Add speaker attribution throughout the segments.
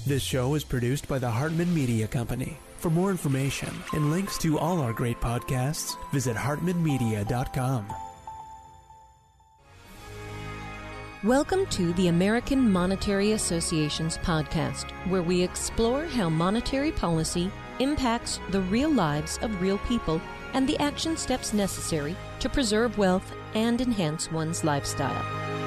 Speaker 1: This show is produced by the Hartman Media Company. For more information and links to all our great podcasts, visit hartmanmedia.com.
Speaker 2: Welcome to the American Monetary Association's podcast, where we explore how monetary policy impacts the real lives of real people and the action steps necessary to preserve wealth and enhance one's lifestyle.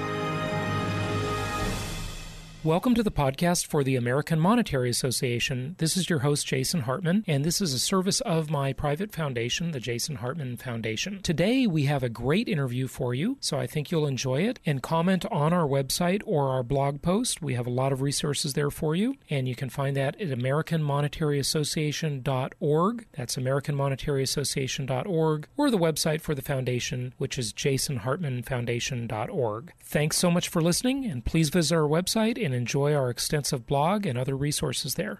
Speaker 3: Welcome to the podcast for the American Monetary Association. This is your host, Jason Hartman, and this is a service of my private foundation, the Jason Hartman Foundation. Today, we have a great interview for you, so I think you'll enjoy it. And comment on our website or our blog post. We have a lot of resources there for you, and you can find that at AmericanMonetaryAssociation.org. That's AmericanMonetaryAssociation.org, or the website for the foundation, which is JasonHartmanFoundation.org. Thanks so much for listening, and please visit our website and enjoy our extensive blog and other resources there.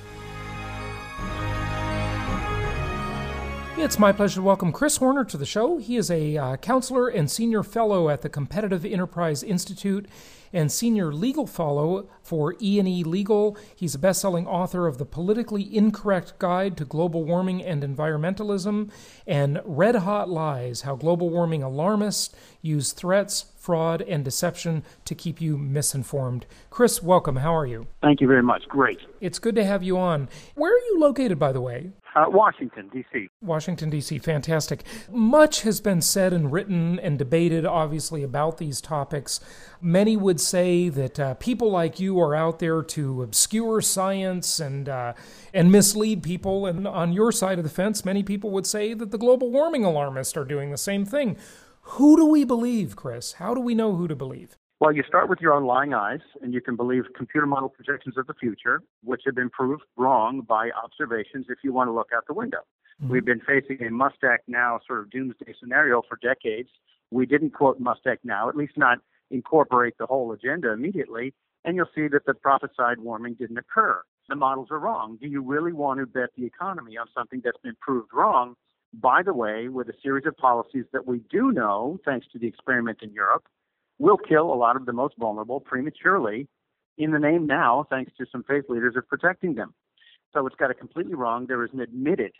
Speaker 3: It's my pleasure to welcome Chris Horner to the show. He is a counselor and senior fellow at the Competitive Enterprise Institute and senior legal fellow for E&E Legal. He's a best-selling author of The Politically Incorrect Guide to Global Warming and Environmentalism and Red Hot Lies, How Global Warming Alarmists Use Threats, Fraud, and Deception to Keep You Misinformed. Chris, welcome. How are you?
Speaker 4: Thank you very much. Great.
Speaker 3: It's good to have you on. Where are you located, by the way?
Speaker 4: Washington, D.C.
Speaker 3: Washington, D.C. Fantastic. Much has been said and written and debated, obviously, about these topics. Many would say that people like you are out there to obscure science and mislead people. And on your side of the fence, many people would say that the global warming alarmists are doing the same thing. Who do we believe, Chris? How do we know who to believe?
Speaker 4: Well, you start with your own lying eyes, and you can believe computer model projections of the future, which have been proved wrong by observations if you want to look out the window. Mm-hmm. We've been facing a must act now sort of doomsday scenario for decades. We didn't quote must act now, at least not incorporate the whole agenda immediately, and you'll see that the prophesied warming didn't occur. The models are wrong. Do you really want to bet the economy on something that's been proved wrong? By the way, with a series of policies that we do know, thanks to the experiment in Europe, will kill a lot of the most vulnerable prematurely in the name now, thanks to some faith leaders, of protecting them. So it's got it completely wrong. There is an admitted,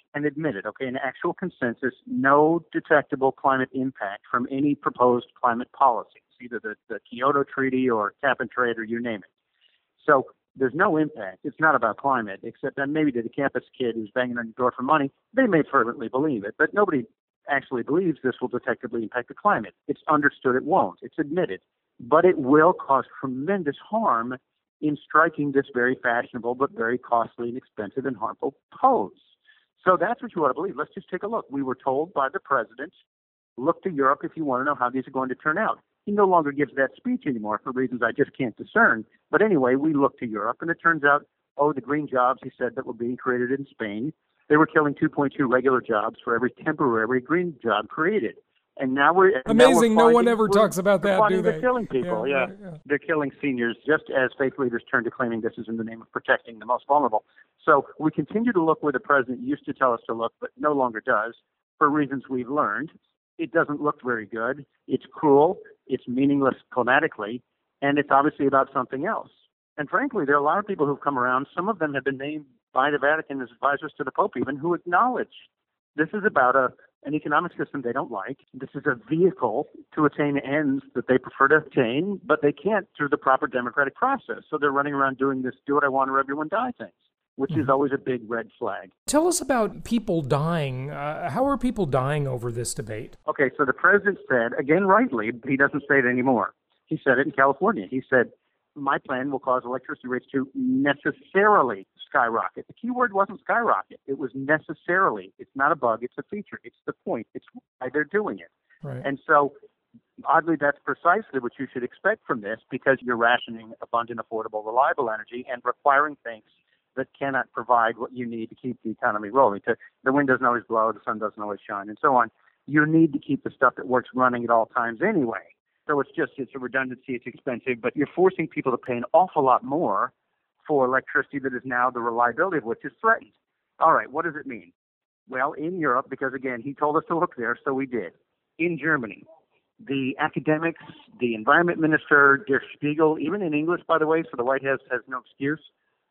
Speaker 4: an actual consensus, no detectable climate impact from any proposed climate policies, either the Kyoto Treaty or cap and trade or you name it. So there's no impact. It's not about climate, except that maybe to the campus kid who's banging on your door for money, they may fervently believe it, but nobody actually believes this will detectably impact the climate. It's understood it won't. It's admitted. But it will cause tremendous harm in striking this very fashionable but very costly and expensive and harmful pose. So that's what you ought to believe. Let's just take a look. We were told by the president, look to Europe if you want to know how these are going to turn out. He no longer gives that speech anymore for reasons I just can't discern. But anyway, we look to Europe, and it turns out, the green jobs, he said, that were being created in Spain, they were killing 2.2 regular jobs for every temporary green job created. And now we're...
Speaker 3: Amazing, no one ever talks about that, do they?
Speaker 4: They're killing people, yeah. They're killing seniors, just as faith leaders turn to claiming this is in the name of protecting the most vulnerable. So we continue to look where the president used to tell us to look, but no longer does, for reasons we've learned. It doesn't look very good. It's cruel. It's meaningless climatically. And it's obviously about something else. And frankly, there are a lot of people who've come around. Some of them have been named by the Vatican as advisors to the Pope even, who acknowledge this is about an economic system they don't like. This is a vehicle to attain ends that they prefer to attain, but they can't through the proper democratic process. So they're running around doing this do what I want or everyone die things, which is always a big red flag.
Speaker 3: Tell us about people dying. How are people dying over this debate?
Speaker 4: Okay, so the president said, again rightly, but he doesn't say it anymore. He said it in California. He said, my plan will cause electricity rates to necessarily skyrocket. The key word wasn't skyrocket. It was necessarily. It's not a bug. It's a feature. It's the point. It's why they're doing it.
Speaker 3: Right.
Speaker 4: And so, oddly, that's precisely what you should expect from this, because you're rationing abundant, affordable, reliable energy and requiring things that cannot provide what you need to keep the economy rolling. The wind doesn't always blow, the sun doesn't always shine, and so on. You need to keep the stuff that works running at all times anyway. So it's a redundancy, it's expensive, but you're forcing people to pay an awful lot more for electricity that is now the reliability of which is threatened. All right, what does it mean? Well, in Europe, because again, he told us to look there, so we did. In Germany, the academics, the environment minister, Der Spiegel, even in English, by the way, so the White House has no excuse,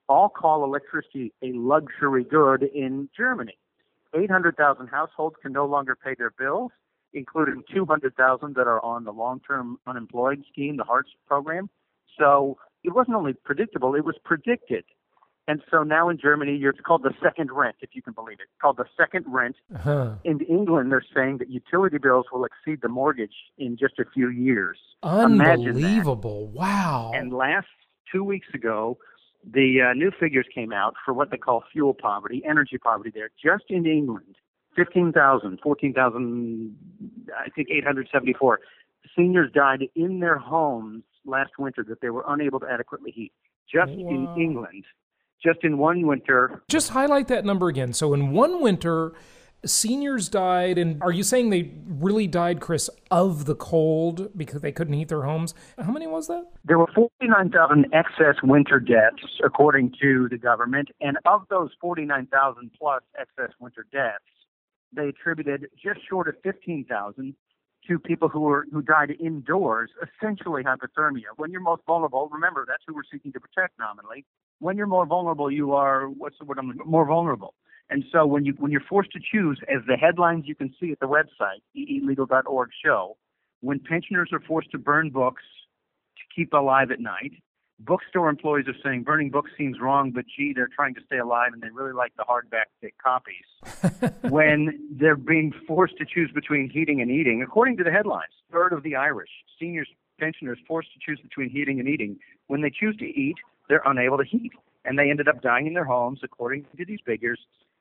Speaker 4: all call electricity a luxury good in Germany. 800,000 households can no longer pay their bills, including 200,000 that are on the long-term unemployed scheme, the HARTS program. So it wasn't only predictable, it was predicted. And so now in Germany, it's called the second rent, if you can believe it. It's called the second rent. Uh-huh. In England, they're saying that utility bills will exceed the mortgage in just a few years.
Speaker 3: Unbelievable. Wow.
Speaker 4: And last 2 weeks ago, the new figures came out for what they call fuel poverty, energy poverty there, just in England. 14,000, I think 874 seniors died in their homes last winter that they were unable to adequately heat. Just in England. Just in one winter.
Speaker 3: Just highlight that number again. So in one winter, seniors died, and are you saying they really died, Chris, of the cold because they couldn't heat their homes? How many was that?
Speaker 4: There were 49,000 excess winter deaths, according to the government, and of those 49,000 plus excess winter deaths, they attributed just short of 15,000 to people who died indoors, essentially hypothermia. When you're most vulnerable, remember, that's who we're seeking to protect nominally. When you're more vulnerable, you are, more vulnerable. And so when you're forced to choose, as the headlines you can see at the website, eelegal.org show, when pensioners are forced to burn books to keep alive at night, bookstore employees are saying burning books seems wrong, but gee, they're trying to stay alive and they really like the hardback thick copies. When they're being forced to choose between heating and eating, according to the headlines, a third of the Irish seniors, pensioners forced to choose between heating and eating. When they choose to eat, they're unable to heat, and they ended up dying in their homes, according to these figures.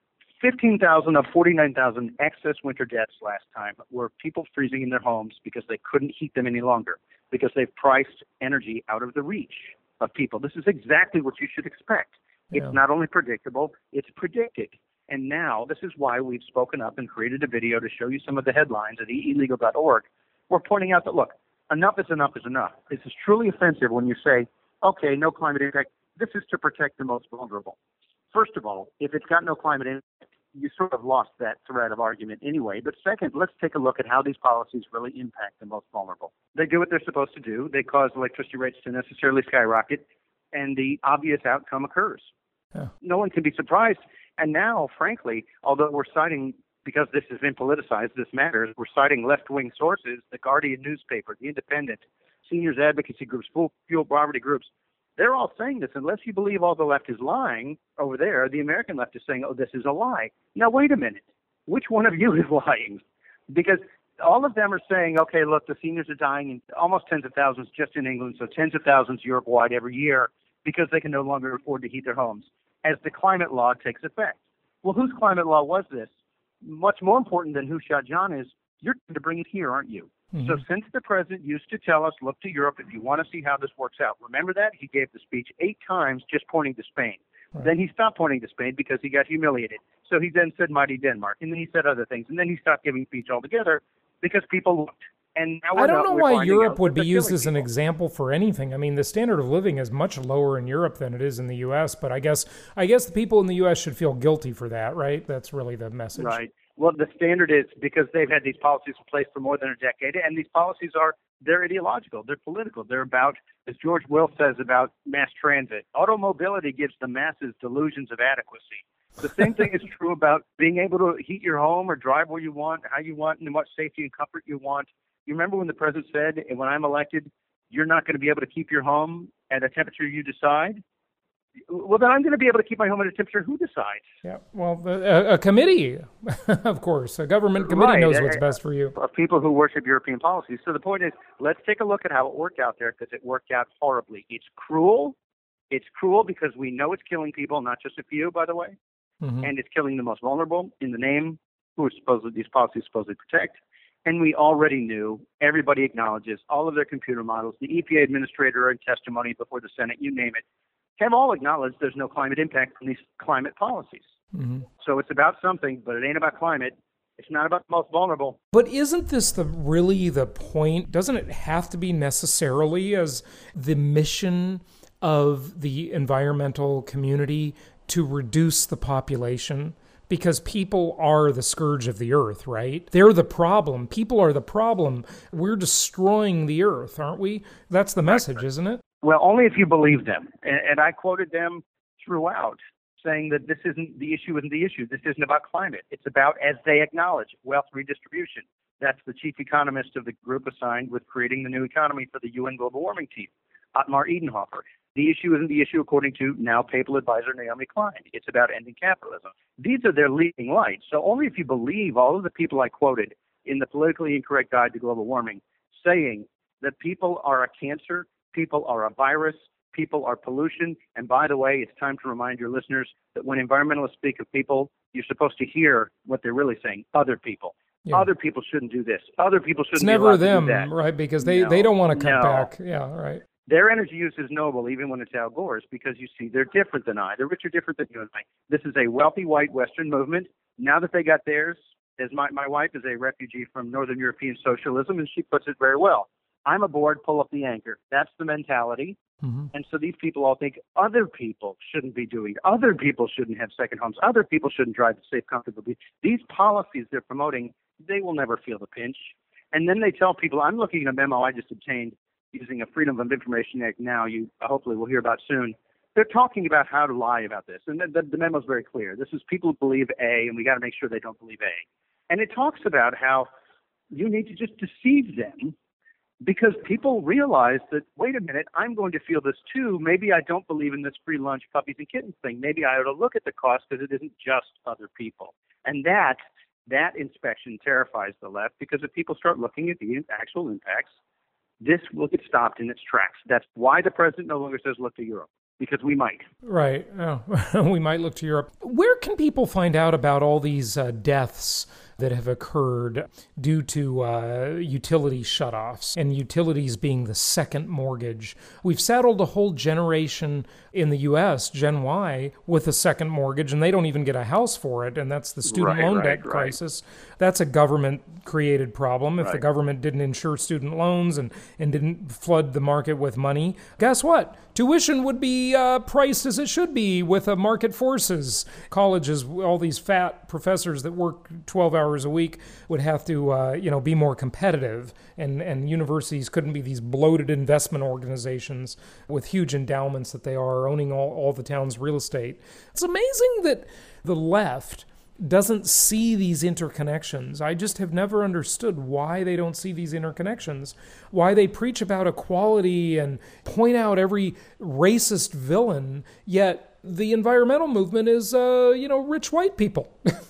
Speaker 4: 15,000 of 49,000 excess winter deaths last time were people freezing in their homes because they couldn't heat them any longer, because they've priced energy out of the reach of people. This is exactly what you should expect. Yeah. It's not only predictable, it's predicted. And now this is why we've spoken up and created a video to show you some of the headlines at eelegal.org. We're pointing out that, look, enough is enough is enough. This is truly offensive when you say, okay, no climate impact. This is to protect the most vulnerable. First of all, if it's got no climate impact, you sort of lost that thread of argument anyway. But second, let's take a look at how these policies really impact the most vulnerable. They do what they're supposed to do. They cause electricity rates to necessarily skyrocket, and the obvious outcome occurs. Yeah. No one can be surprised. And now, frankly, although we're citing, because this has been politicized, this matters, we're citing left-wing sources, the Guardian newspaper, the Independent, seniors advocacy groups, fuel poverty groups. They're all saying this. Unless you believe all the left is lying over there, the American left is saying, oh, this is a lie. Now, wait a minute. Which one of you is lying? Because all of them are saying, okay, look, the seniors are dying in almost tens of thousands just in England, so tens of thousands Europe-wide every year because they can no longer afford to heat their homes as the climate law takes effect. Well, whose climate law was this? Much more important than who shot John is, you're going to bring it here, aren't you? Mm-hmm. So since the president used to tell us, look to Europe if you want to see how this works out. Remember that? He gave the speech 8 times just pointing to Spain. Right. Then he stopped pointing to Spain because he got humiliated. So he then said mighty Denmark. And then he said other things. And then he stopped giving speech altogether because people looked. And now
Speaker 3: I don't know why Europe would be used as an example for anything. I mean, the standard of living is much lower in Europe than it is in the U.S., but I guess the people in the U.S. should feel guilty for that, right? That's really the message.
Speaker 4: Right. Well, the standard is because they've had these policies in place for more than a decade, and these policies they're ideological, they're political, they're about, as George Will says about mass transit, automobility gives the masses delusions of adequacy. The same thing is true about being able to heat your home or drive where you want, how you want, and what safety and comfort you want. You remember when the president said, when I'm elected, you're not going to be able to keep your home at a temperature you decide? Well, then I'm going to be able to keep my home at a temperature. Who decides?
Speaker 3: Yeah, well, a committee, of course. A government committee knows what's best for you.
Speaker 4: Of people who worship European policies. So the point is, let's take a look at how it worked out there, because it worked out horribly. It's cruel. It's cruel because we know it's killing people, not just a few, by the way. Mm-hmm. And it's killing the most vulnerable in the name who these policies supposedly protect. And we already knew, everybody acknowledges, all of their computer models, the EPA administrator in testimony before the Senate, you name it, have all acknowledged there's no climate impact from these climate policies. Mm-hmm. So it's about something, but it ain't about climate. It's not about the most vulnerable.
Speaker 3: But isn't this really the point? Doesn't it have to be necessarily as the mission of the environmental community to reduce the population? Because people are the scourge of the earth, right? They're the problem. People are the problem. We're destroying the earth, aren't we? That's the message, isn't it?
Speaker 4: Well, only if you believe them. And I quoted them throughout, saying that this isn't the issue. This isn't about climate. It's about, as they acknowledge, wealth redistribution. That's the chief economist of the group assigned with creating the new economy for the UN global warming team, Otmar Edenhofer. The issue isn't the issue according to now papal advisor Naomi Klein. It's about ending capitalism. These are their leading lights. So only if you believe all of the people I quoted in the Politically Incorrect Guide to Global Warming saying that people are a cancer, people are a virus, people are pollution. And by the way, it's time to remind your listeners that when environmentalists speak of people, you're supposed to hear what they're really saying, other people. Yeah. Other people shouldn't do this. Other people shouldn't
Speaker 3: be allowed to do that.
Speaker 4: It's never them,
Speaker 3: right? Because they don't want to cut back. Yeah, right.
Speaker 4: Their energy use is noble, even when it's Al Gore's, because you see, they're different than I. They're rich or different than you and I. This is a wealthy white Western movement. Now that they got theirs, as my wife is a refugee from Northern European socialism, and she puts it very well. I'm aboard, pull up the anchor. That's the mentality. Mm-hmm. And so these people all think other people shouldn't be doing it. Other people shouldn't have second homes. Other people shouldn't drive safe, comfortably. These policies they're promoting, they will never feel the pinch. And then they tell people, I'm looking at a memo I just obtained using a Freedom of Information Act now, you hopefully will hear about soon. They're talking about how to lie about this. And the memo is very clear. This is people who believe A, and we got to make sure they don't believe A. And it talks about how you need to just deceive them because people realize that, wait a minute, I'm going to feel this too. Maybe I don't believe in this free lunch, puppies and kittens thing. Maybe I ought to look at the cost because it isn't just other people. And that inspection terrifies the left because if people start looking at the actual impacts, this will get stopped in its tracks. That's why the president no longer says, look to Europe, because we might.
Speaker 3: Right. Oh, we might look to Europe. Where can people find out about all these deaths that have occurred due to utility shutoffs and utilities being the second mortgage? We've saddled a whole generation in the U.S., Gen Y, with a second mortgage, and they don't even get a house for it, and that's the student loan debt crisis. That's a government-created problem. If the government didn't insure student loans and didn't flood the market with money, guess what? Tuition would be priced as it should be with market forces. Colleges, all these fat professors that work 12 hours a week would have to be more competitive, and universities couldn't be these bloated investment organizations with huge endowments that they are, owning all the town's real estate. It's amazing that the left doesn't see these interconnections. I just have never understood why they don't see these interconnections, why they preach about equality and point out every racist villain, yet the environmental movement is, rich white people.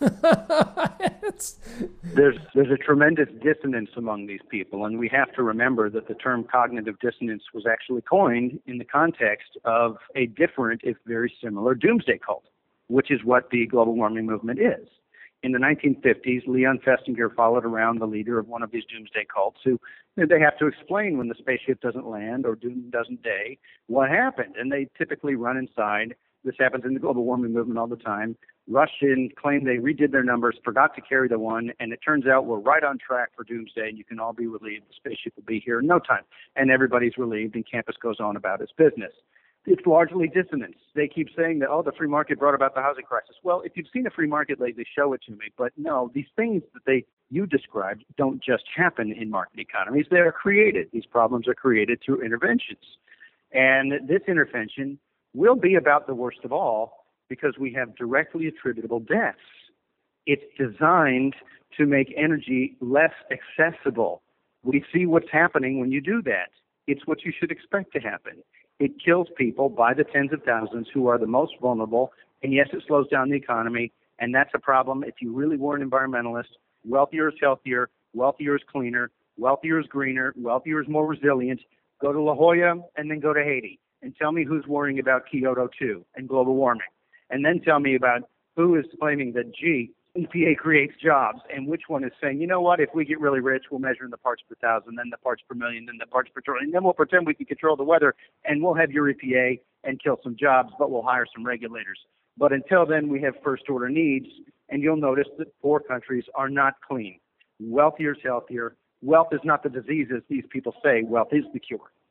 Speaker 4: There's a tremendous dissonance among these people, and we have to remember that the term cognitive dissonance was actually coined in the context of a different, if very similar, doomsday cult, which is what the global warming movement is. In the 1950s, Leon Festinger followed around the leader of one of these doomsday cults who they have to explain when the spaceship doesn't land or doesn't day what happened, and they typically run inside. This happens in the global warming movement all the time. Rush in, claim they redid their numbers, forgot to carry the one, and it turns out we're right on track for doomsday, and you can all be relieved. The spaceship will be here in no time. And everybody's relieved, and campus goes on about its business. It's largely dissonance. They keep saying that, the free market brought about the housing crisis. Well, if you've seen a free market lately, show it to me. But no, these things that you described don't just happen in market economies. They are created. These problems are created through interventions. And this intervention will be about the worst of all because we have directly attributable deaths. It's designed to make energy less accessible. We see what's happening when you do that. It's what you should expect to happen. It kills people by the tens of thousands who are the most vulnerable, and yes, it slows down the economy, and that's a problem. If you really were an environmentalist, wealthier is healthier, wealthier is cleaner, wealthier is greener, wealthier is more resilient. Go to La Jolla and then go to Haiti and tell me who's worrying about Kyoto 2 and global warming. And then tell me about who is claiming that, EPA creates jobs, and which one is saying, you know what, if we get really rich, we'll measure in the parts per thousand, then the parts per million, then the parts per trillion, then we'll pretend we can control the weather, and we'll have your EPA and kill some jobs, but we'll hire some regulators. But until then, we have first-order needs, and you'll notice that poor countries are not clean. Wealthier is healthier. Wealth is not the disease, as these people say. Wealth is the cure.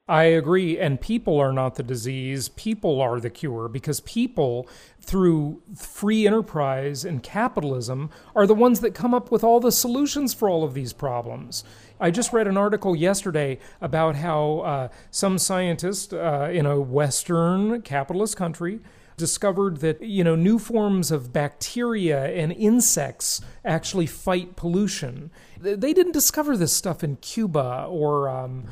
Speaker 3: I agree. And people are not the disease. People are the cure, because people, through free enterprise and capitalism, are the ones that come up with all the solutions for all of these problems. I just read an article yesterday about how some scientist in a Western capitalist country discovered that, new forms of bacteria and insects actually fight pollution. They didn't discover this stuff in Cuba or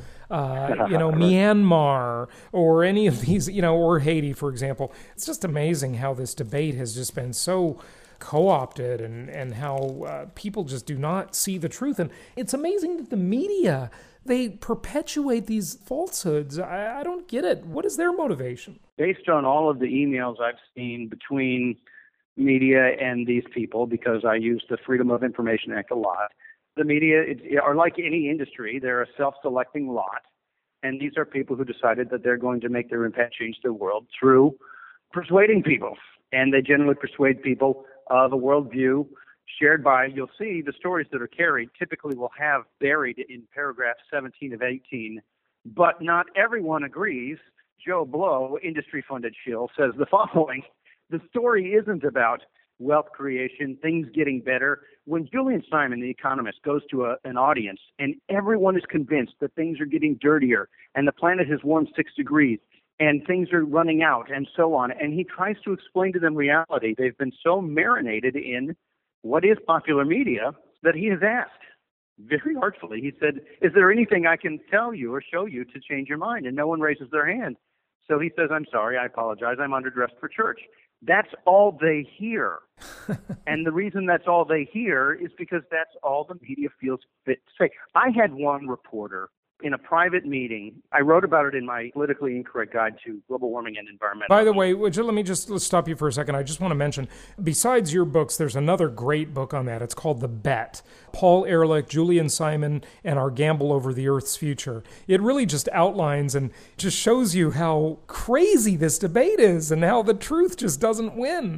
Speaker 3: Myanmar or any of these, or Haiti, for example. It's just amazing how this debate has just been so co-opted and how people just do not see the truth. And it's amazing that the media, they perpetuate these falsehoods. I don't get it. What is their motivation?
Speaker 4: Based on all of the emails I've seen between media and these people, because I use the Freedom of Information Act a lot, the media are like any industry. They're a self-selecting lot. And these are people who decided that they're going to make their impact change the world through persuading people. And they generally persuade people of a worldview shared by, you'll see the stories that are carried typically will have buried in paragraph 17 of 18, but not everyone agrees. Joe Blow, industry-funded shill, says the following: the story isn't about wealth creation, things getting better. When Julian Simon, the economist, goes to an audience and everyone is convinced that things are getting dirtier and the planet has warmed 6 degrees and things are running out and so on, and he tries to explain to them reality, they've been so marinated in what is popular media that he has asked very artfully. He said, is there anything I can tell you or show you to change your mind? And no one raises their hand. So he says, I'm sorry, I apologize, I'm underdressed for church. That's all they hear. And the reason that's all they hear is because that's all the media feels fit to say. I had one reporter in a private meeting. I wrote about it in my Politically Incorrect Guide to Global Warming and Environmental.
Speaker 3: By the way, let's stop you for a second. I just want to mention, besides your books, there's another great book on that. It's called The Bet. Paul Ehrlich, Julian Simon, and Our Gamble Over the Earth's Future. It really just outlines and just shows you how crazy this debate is and how the truth just doesn't win.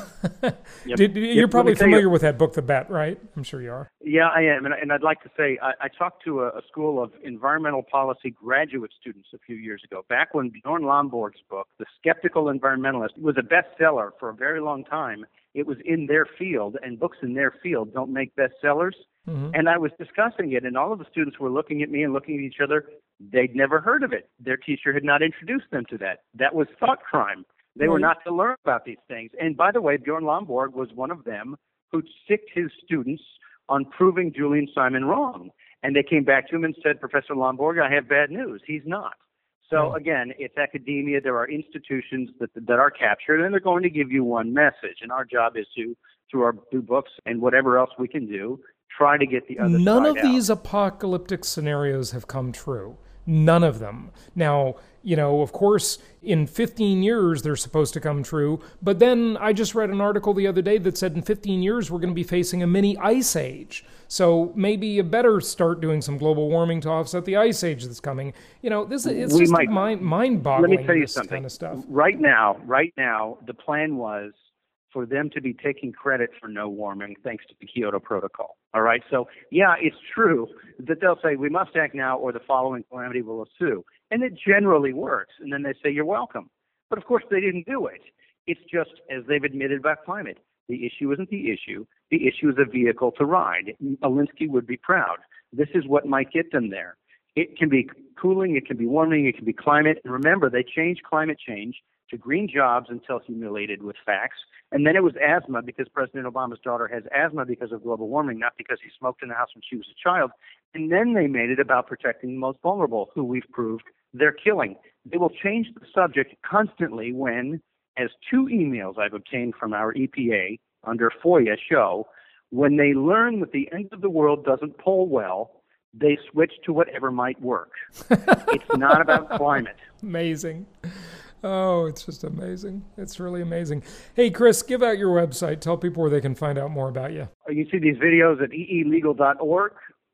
Speaker 3: You're probably familiar with that book, The Bet, right? I'm sure you are.
Speaker 4: Yeah, I am. And I'd like to say, I talked to a school of environmental policy graduate students a few years ago, back when Bjorn Lomborg's book, The Skeptical Environmentalist, was a bestseller for a very long time. It was in their field, and books in their field don't make bestsellers. Mm-hmm. And I was discussing it, and all of the students were looking at me and looking at each other. They'd never heard of it. Their teacher had not introduced them to that. That was thought crime. They were not to learn about these things. And by the way, Bjorn Lomborg was one of them who sicked his students on proving Julian Simon wrong. And they came back to him and said, Professor Lomborg, I have bad news. He's not. So again, it's academia. There are institutions that are captured, and they're going to give you one message. And our job is to, through our new books and whatever else we can do, try to get the other side out.
Speaker 3: None of these apocalyptic scenarios have come true. None of them. Now, of course, in 15 years, they're supposed to come true. But then I just read an article the other day that said in 15 years, we're going to be facing a mini ice age. So maybe you better start doing some global warming to offset the ice age that's coming. It's just mind-boggling.
Speaker 4: Let me tell you
Speaker 3: this
Speaker 4: something.
Speaker 3: Kind of stuff.
Speaker 4: Right now, the plan was for them to be taking credit for no warming thanks to the Kyoto Protocol. All right? So, yeah, it's true that they'll say we must act now or the following calamity will ensue. And it generally works. And then they say you're welcome. But, of course, they didn't do it. It's just, as they've admitted about climate, the issue isn't the issue. The issue is a vehicle to ride. Alinsky would be proud. This is what might get them there. It can be cooling, it can be warming, it can be climate. And remember, they changed climate change to green jobs until humiliated with facts. And then it was asthma because President Obama's daughter has asthma because of global warming, not because he smoked in the house when she was a child. And then they made it about protecting the most vulnerable, who we've proved they're killing. They will change the subject constantly when, as 2 emails I've obtained from our EPA under FOIA show, when they learn that the end of the world doesn't poll well, they switch to whatever might work. It's not about climate.
Speaker 3: Amazing. Oh, it's just amazing. It's really amazing. Hey, Chris, give out your website. Tell people where they can find out more about you.
Speaker 4: You can see these videos at eelegal.org.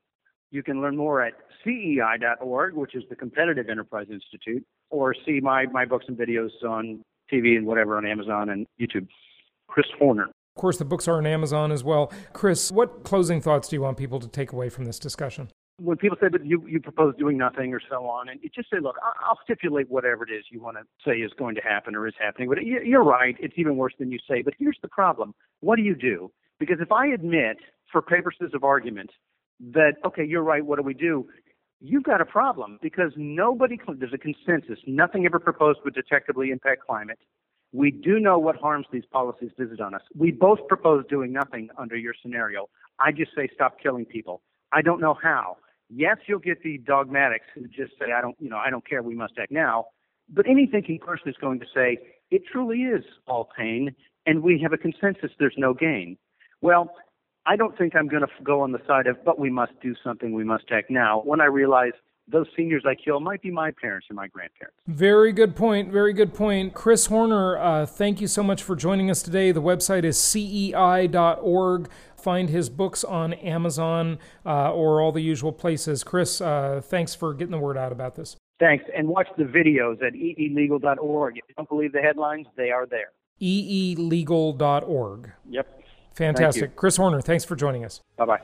Speaker 4: You can learn more at CEI.org, which is the Competitive Enterprise Institute, or see my books and videos on TV and whatever on Amazon and YouTube. Chris Horner.
Speaker 3: Of course, the books are on Amazon as well. Chris, what closing thoughts do you want people to take away from this discussion?
Speaker 4: when people say, but you propose doing nothing or so on, and you just say, look, I'll stipulate whatever it is you want to say is going to happen or is happening. But you're right. It's even worse than you say. But here's the problem. What do? Because if I admit, for purposes of argument, that, okay, you're right, what do we do? You've got a problem because there's a consensus. Nothing ever proposed would detectably impact climate. We do know what harms these policies visit on us. We both propose doing nothing under your scenario. I just say stop killing people. I don't know how. Yes, you'll get the dogmatics who just say, I don't care, we must act now. But any thinking person is going to say, it truly is all pain, and we have a consensus there's no gain. Well, I don't think I'm going to go on the side of, but we must do something, we must act now, when I realize those seniors I kill might be my parents or my grandparents.
Speaker 3: Very good point. Very good point. Chris Horner, thank you so much for joining us today. The website is cei.org. Find his books on Amazon or all the usual places. Chris, thanks for getting the word out about this.
Speaker 4: Thanks. And watch the videos at eelegal.org. If you don't believe the headlines, they are there.
Speaker 3: eelegal.org.
Speaker 4: Yep.
Speaker 3: Fantastic. Chris Horner, thanks for joining us.
Speaker 4: Bye-bye.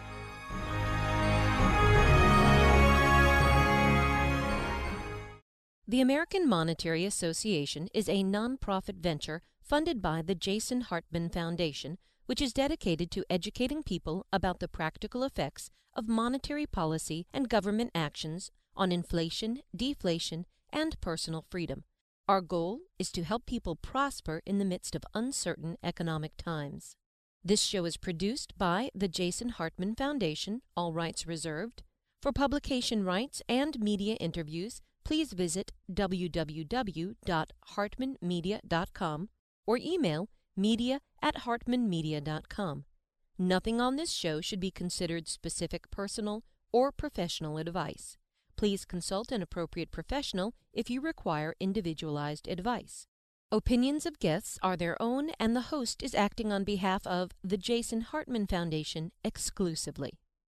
Speaker 2: The American Monetary Association is a nonprofit venture funded by the Jason Hartman Foundation, which is dedicated to educating people about the practical effects of monetary policy and government actions on inflation, deflation, and personal freedom. Our goal is to help people prosper in the midst of uncertain economic times. This show is produced by the Jason Hartman Foundation, all rights reserved. For publication rights and media interviews, please visit www.hartmanmedia.com or email media@hartmanmedia.com. Nothing on this show should be considered specific personal or professional advice. Please consult an appropriate professional if you require individualized advice. Opinions of guests are their own, and the host is acting on behalf of the Jason Hartman Foundation exclusively.